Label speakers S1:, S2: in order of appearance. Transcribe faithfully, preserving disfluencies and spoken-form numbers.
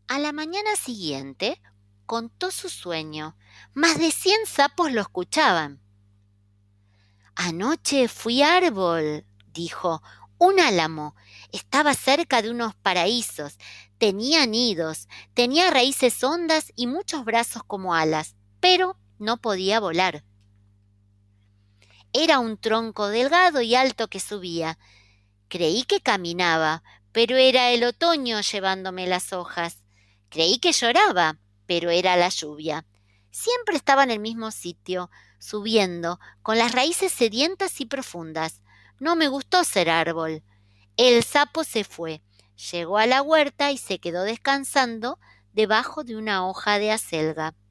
S1: A la mañana siguiente contó su sueño. Más de cien sapos lo escuchaban. Anoche fui árbol, dijo. Un álamo. Estaba cerca de unos paraísos. Tenía nidos, tenía raíces hondas y muchos brazos como alas, pero no podía volar. Era un tronco delgado y alto que subía. Creí que caminaba, pero era el otoño llevándome las hojas. Creí que lloraba, pero era la lluvia. Siempre estaba en el mismo sitio, subiendo, con las raíces sedientas y profundas. No me gustó ser árbol. El sapo se fue, llegó a la huerta y se quedó descansando debajo de una hoja de acelga.